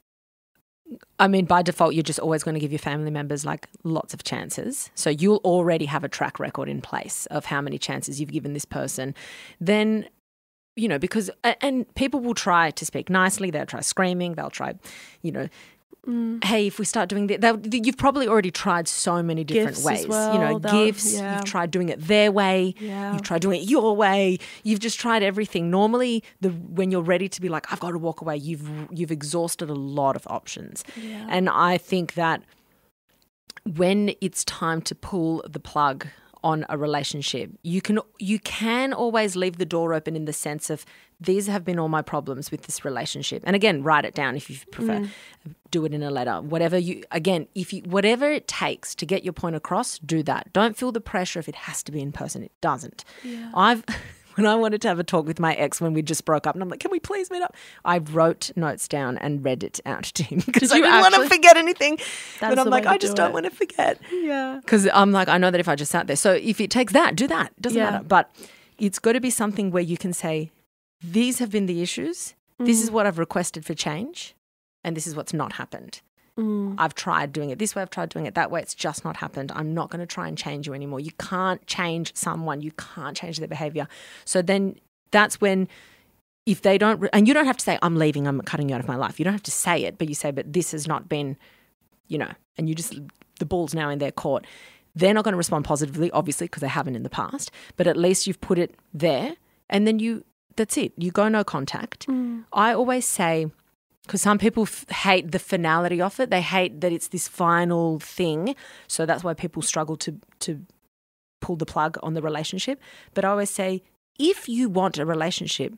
by default, you're just always going to give your family members like lots of chances. So you'll already have a track record in place of how many chances you've given this person. Then, you know, because, and people will try to speak nicely. They'll try screaming. They'll try, you know, hey, if we start doing that, you've probably already tried so many different Gifts ways. as well, you know, gifts. You've tried doing it their way. Yeah. You've tried doing it your way. You've just tried everything. Normally, when you're ready to be like, I've got to walk away, you've exhausted a lot of options. Yeah. And I think that when it's time to pull the plug on a relationship, you can always leave the door open in the sense of, these have been all my problems with this relationship. And again, write it down if you prefer. Do it in a letter. Whatever it takes to get your point across, do that. Don't feel the pressure if it has to be in person. It doesn't. Yeah. When I wanted to have a talk with my ex when we just broke up, and I'm like, can we please meet up? I wrote notes down and read it out to him because I didn't want to forget anything. But I'm like, I just don't want to forget. Yeah. Because I'm like, I know that if I just sat there. So if it takes that, do that. It doesn't matter. But it's got to be something where you can say, these have been the issues. This is what I've requested for change. And this is what's not happened. I've tried doing it this way. I've tried doing it that way. It's just not happened. I'm not going to try and change you anymore. You can't change someone. You can't change their behavior. So then that's when, if they don't, and you don't have to say, I'm leaving, I'm cutting you out of my life. You don't have to say it, but you say, but this has not been, you know, and you just, the ball's now in their court. They're not going to respond positively, obviously, because they haven't in the past, but at least you've put it there and then that's it. You go no contact. I always say, because some people hate the finality of it. They hate that it's this final thing. So that's why people struggle to pull the plug on the relationship. But I always say, if you want a relationship,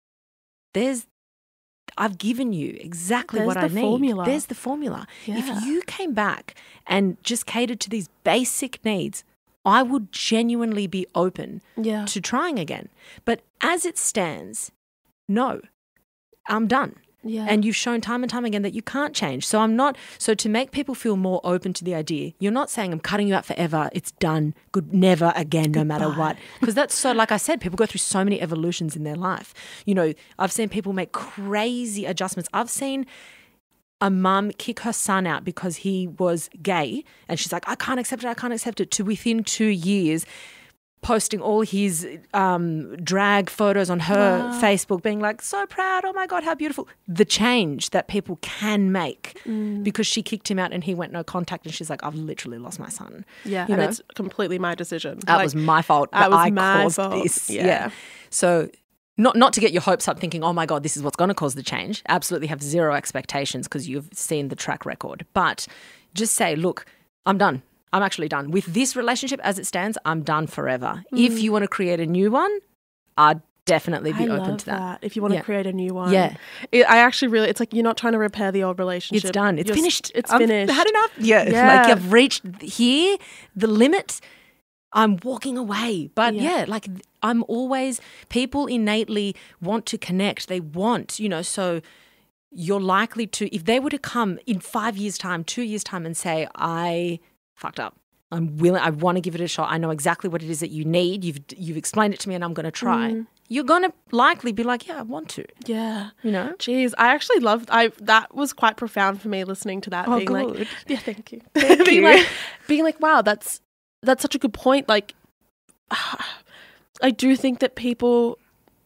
I've given you exactly what I need. Formula. There's the formula. Yeah. If you came back and just catered to these basic needs, I would genuinely be open to trying again. But as it stands, no, I'm done. Yeah. And you've shown time and time again that you can't change. So to make people feel more open to the idea, you're not saying I'm cutting you out forever, it's done, good, never again, no matter what. Because that's so, like I said, people go through so many evolutions in their life. You know, I've seen people make crazy adjustments. I've seen a mum kick her son out because he was gay and she's like, I can't accept it, to within 2 years posting all his drag photos on her Facebook, being like, so proud, oh my God, how beautiful. The change that people can make because she kicked him out and he went no contact and she's like, I've literally lost my son. Yeah, you and know? it's completely my decision. That was my fault. I caused fault. this. Yeah. So not to get your hopes up thinking, oh my God, this is what's going to cause the change. Absolutely have zero expectations because you've seen the track record. But just say, look, I'm done. I'm actually done. With this relationship as it stands, I'm done forever. If you want to create a new one, I'd definitely be open to that. If you want to create a new one. Yeah. I actually really, it's like you're not trying to repair the old relationship. It's done. It's finished. It's finished. I've had enough. Yeah. Like I've reached here, the limit. I'm walking away. But like I'm always, people innately want to connect. They want, you know, so you're likely to, if they were to come in 5 years' time, 2 years' time and say, I fucked up. I'm willing. I want to give it a shot. I know exactly what it is that you need. You've explained it to me, and I'm going to try. You're going to likely be like, yeah, I want to. Yeah, you know. Jeez, I actually loved. That was quite profound for me listening to that. Oh, being good. Like, yeah, thank you. Thank you. Being like, wow, that's such a good point. Like, I do think that people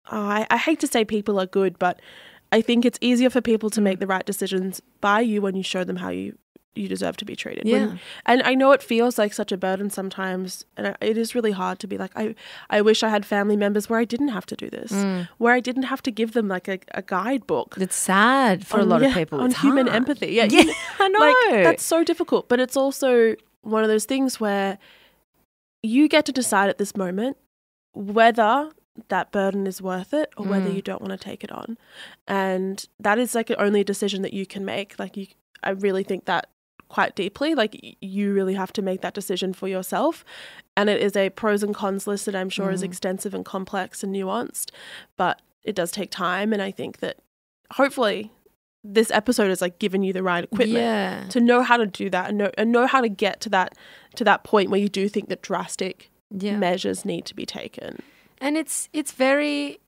I hate to say people are good, but I think it's easier for people to make the right decisions by you when you show them how you deserve to be treated. Yeah. And I know it feels like such a burden sometimes, and it is really hard to be like, I wish I had family members where I didn't have to do this, where I didn't have to give them like a guidebook. It's sad for a lot of people. On It's human hard. empathy. Yeah, I know. Like, that's so difficult, but it's also one of those things where you get to decide at this moment whether that burden is worth it or whether you don't want to take it on. And that is like only a decision that you can make. Like I really think that quite deeply. Like you really have to make that decision for yourself. And it is a pros and cons list that I'm sure is extensive and complex and nuanced, but it does take time. And I think that hopefully this episode has like given you the right equipment to know how to do that and know how to get to that point where you do think that drastic measures need to be taken. And it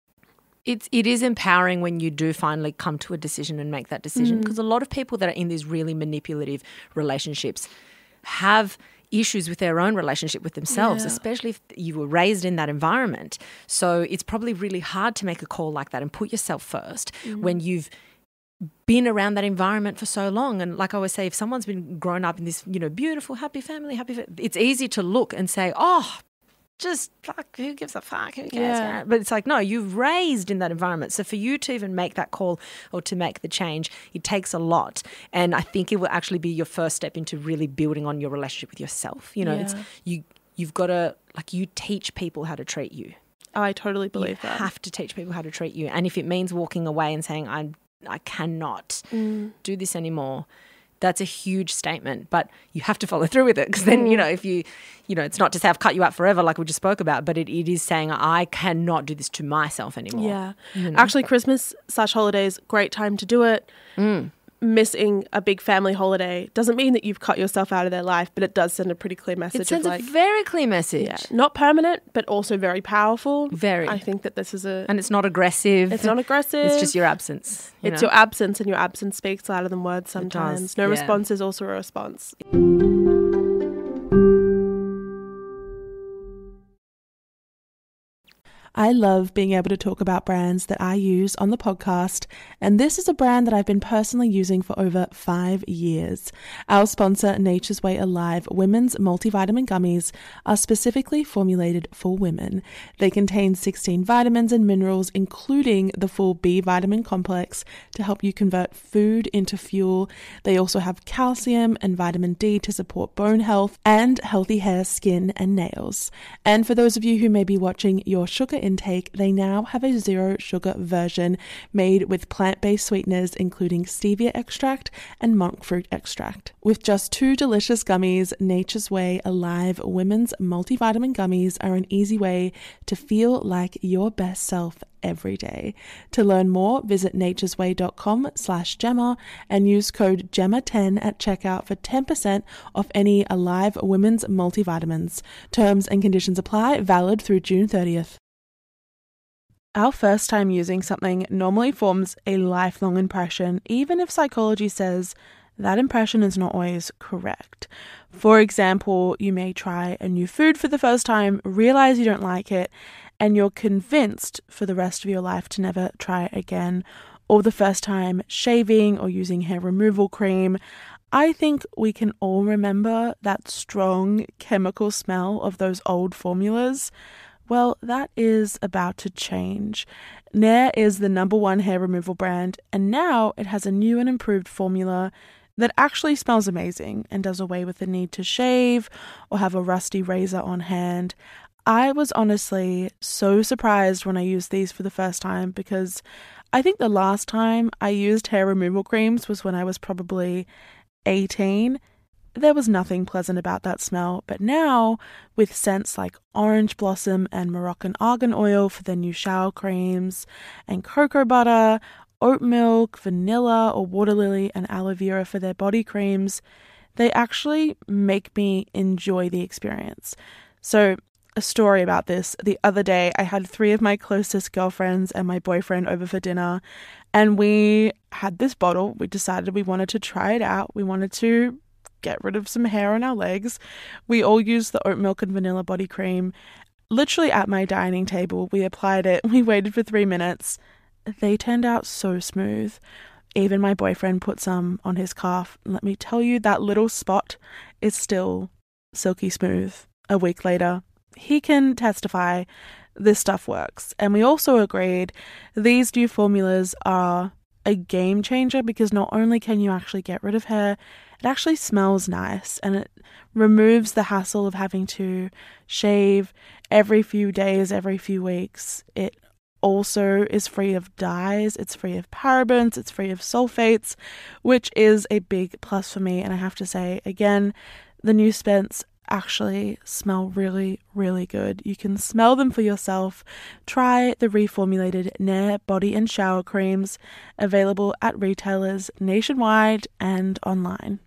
is empowering when you do finally come to a decision and make that decision, because a lot of people that are in these really manipulative relationships have issues with their own relationship with themselves, especially if you were raised in that environment. So it's probably really hard to make a call like that and put yourself first when you've been around that environment for so long. And like I always say, if someone's been grown up in this, beautiful, happy family, it's easy to look and say, oh, just fuck, who gives a fuck, who cares? Yeah. But it's like, no, you've raised in that environment. So for you to even make that call or to make the change, it takes a lot. And I think it will actually be your first step into really building on your relationship with yourself. It's you've got to, like, you teach people how to treat you. Oh, I totally believe that. You have to teach people how to treat you. And if it means walking away and saying, I cannot do this anymore, that's a huge statement, but you have to follow through with it, because then, if you, it's not to say I've cut you out forever like we just spoke about, but it is saying I cannot do this to myself anymore. Yeah. Actually, Christmas/holidays, great time to do it. Missing a big family holiday doesn't mean that you've cut yourself out of their life, but it does send a pretty clear message. It sends of a very clear message. Yeah, not permanent, but also very powerful. Very. I think that this is and it's not aggressive. It's not aggressive. It's just your absence. It's your absence, and your absence speaks louder than words sometimes. No response is also a response. I love being able to talk about brands that I use on the podcast, and this is a brand that I've been personally using for over 5 years. Our sponsor, Nature's Way Alive Women's Multivitamin Gummies, are specifically formulated for women. They contain 16 vitamins and minerals, including the full B vitamin complex, to help you convert food into fuel. They also have calcium and vitamin D to support bone health and healthy hair, skin, and nails. And for those of you who may be watching your sugar intake, they now have a zero sugar version made with plant-based sweeteners, including stevia extract and monk fruit extract. With just 2 delicious gummies, Nature's Way Alive Women's Multivitamin Gummies are an easy way to feel like your best self every day. To learn more, visit naturesway.com/Gemma and use code GEMMA10 at checkout for 10% off any Alive Women's multivitamins. Terms and conditions apply, valid through June 30th. Our first time using something normally forms a lifelong impression, even if psychology says that impression is not always correct. For example, you may try a new food for the first time, realize you don't like it, and you're convinced for the rest of your life to never try it again. Or the first time shaving or using hair removal cream. I think we can all remember that strong chemical smell of those old formulas. Well, that is about to change. Nair is the #1 hair removal brand, and now it has a new and improved formula that actually smells amazing and does away with the need to shave or have a rusty razor on hand. I was honestly so surprised when I used these for the first time, because I think the last time I used hair removal creams was when I was probably 18. There was nothing pleasant about that smell, but now, with scents like orange blossom and Moroccan argan oil for their new shower creams, and cocoa butter, oat milk, vanilla or water lily and aloe vera for their body creams, they actually make me enjoy the experience. So, a story about this. The other day, I had 3 of my closest girlfriends and my boyfriend over for dinner, and we had this bottle. We decided we wanted to try it out. We wanted to get rid of some hair on our legs. We all used the oat milk and vanilla body cream. literally at my dining table. We applied it. We waited for 3 minutes. They turned out so smooth. Even my boyfriend put some on his calf. Let me tell you, that little spot is still silky smooth. A week later, he can testify this stuff works. And we also agreed these new formulas are a game changer because not only can you actually get rid of hair, it actually smells nice and it removes the hassle of having to shave every few days, every few weeks. It also is free of dyes, it's free of parabens, it's free of sulfates, which is a big plus for me. And I have to say, again, the new Spence actually smell really, really good. You can smell them for yourself. Try the reformulated Nair body and shower creams, available at retailers nationwide and online.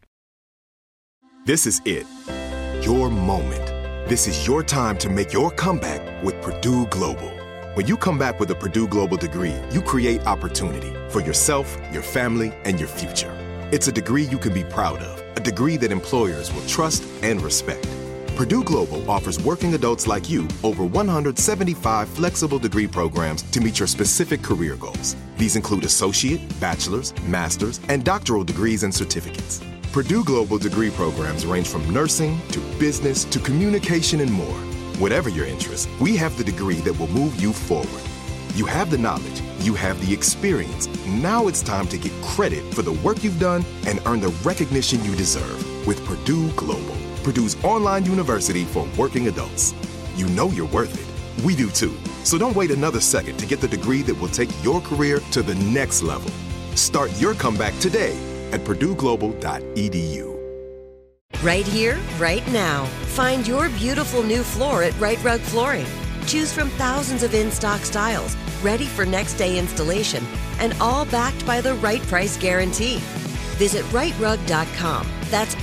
This is it. Your moment. This is your time to make your comeback with Purdue Global. When you come back with a Purdue Global degree, you create opportunity for yourself, your family, and your future. It's a degree you can be proud of, a degree that employers will trust and respect. Purdue Global offers working adults like you over 175 flexible degree programs to meet your specific career goals. These include associate, bachelor's, master's, and doctoral degrees and certificates. Purdue Global degree programs range from nursing to business to communication and more. Whatever your interest, we have the degree that will move you forward. You have the knowledge, you have the experience. Now it's time to get credit for the work you've done and earn the recognition you deserve with Purdue Global, Purdue's online university for working adults. You know you're worth it. We do too. So don't wait another second to get the degree that will take your career to the next level. Start your comeback today at purdueglobal.edu. Right here, right now. Find your beautiful new floor at Right Rug Flooring. Choose from thousands of in-stock styles, ready for next day installation, and all backed by the right price guarantee. Visit rightrug.com. That's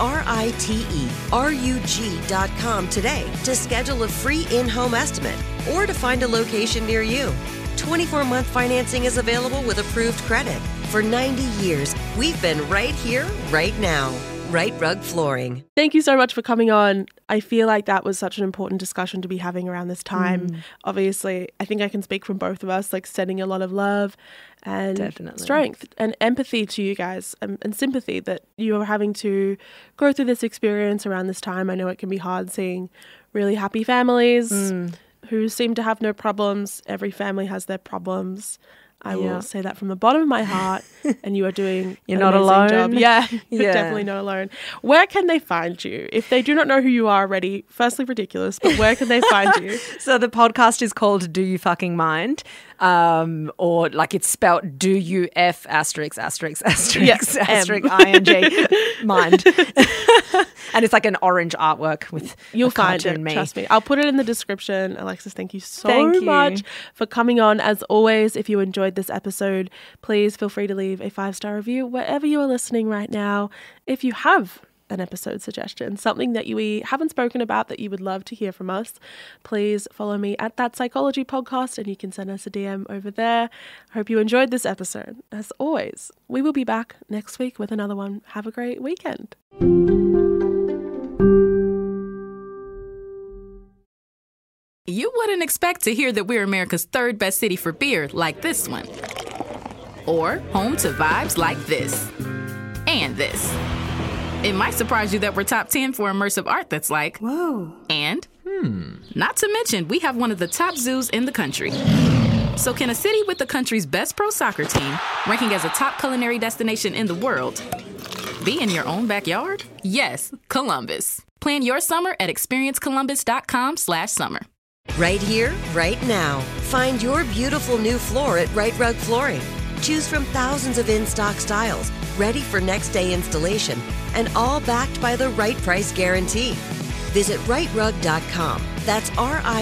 RITERUG.com today to schedule a free in-home estimate or to find a location near you. 24-month financing is available with approved credit. For 90 years, we've been right here, right now. Right Rug Flooring. Thank you so much for coming on. I feel like that was such an important discussion to be having around this time. Obviously, I think I can speak from both of us, like sending a lot of love and strength and empathy to you guys and sympathy that you are having to go through this experience around this time. I know it can be hard seeing really happy families who seem to have no problems. Every family has their problems. I will say that from the bottom of my heart, and you are doing You're an not amazing alone. job. Yeah, you're definitely not alone. Where can they find you? If they do not know who you are already, firstly, ridiculous, but where can they find you? So the podcast is called Do You Fucking Mind? Or like it's spelt Do You F asterisk asterisk asterisk asterisk ING mind. And it's like an orange artwork with You'll find it, me. trust me. I'll put it in the description. Alexis, thank you so Thank you. much for coming on. As always, if you enjoyed this episode, please feel free to leave a 5-star review wherever you are listening right now. If you have an episode suggestion, something that we haven't spoken about that you would love to hear from us, please follow me at That Psychology Podcast and you can send us a DM over there. I hope you enjoyed this episode. As always, we will be back next week with another one. Have a great weekend. You wouldn't expect to hear that we're America's 3rd best city for beer like this one. Or home to vibes like this. And this. It might surprise you that we're top 10 for immersive art that's like, whoa. And, not to mention, we have one of the top zoos in the country. So can a city with the country's best pro soccer team, ranking as a top culinary destination in the world, be in your own backyard? Yes, Columbus. Plan your summer at experiencecolumbus.com/summer. Right here, right now. Find your beautiful new floor at Right Rug Flooring. Choose from thousands of in-stock styles, ready for next day installation, and all backed by the right price guarantee. Visit rightrug.com. That's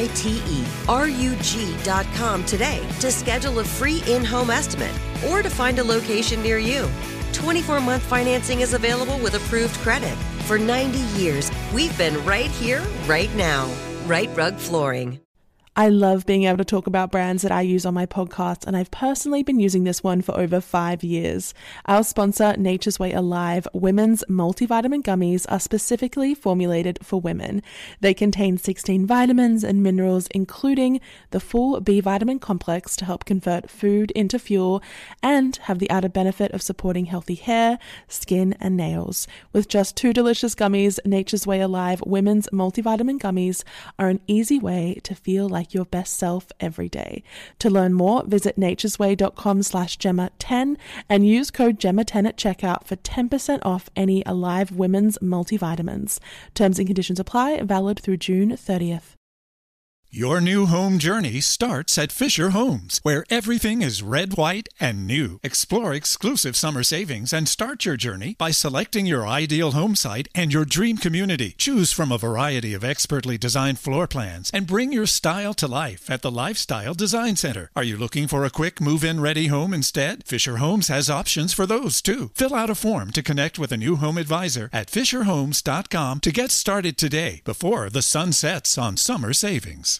RITERUG.com today to schedule a free in-home estimate or to find a location near you. 24-month financing is available with approved credit. For 90 years, we've been right here, right now. Right Rug Flooring. I love being able to talk about brands that I use on my podcast, and I've personally been using this one for over 5 years. Our sponsor, Nature's Way Alive Women's Multivitamin Gummies, are specifically formulated for women. They contain 16 vitamins and minerals, including the full B vitamin complex to help convert food into fuel, and have the added benefit of supporting healthy hair, skin, and nails. With just 2 delicious gummies, Nature's Way Alive Women's Multivitamin Gummies are an easy way to feel like your best self every day. To learn more, visit naturesway.com/Gemma10 and use code Gemma10 at checkout for 10% off any Alive Women's multivitamins. Terms and conditions apply, valid through June 30th. Your new home journey starts at Fisher Homes, where everything is red, white, and new. Explore exclusive summer savings and start your journey by selecting your ideal home site and your dream community. Choose from a variety of expertly designed floor plans and bring your style to life at the Lifestyle Design Center. Are you looking for a quick move-in ready home instead? Fisher Homes has options for those too. Fill out a form to connect with a new home advisor at fisherhomes.com to get started today before the sun sets on summer savings.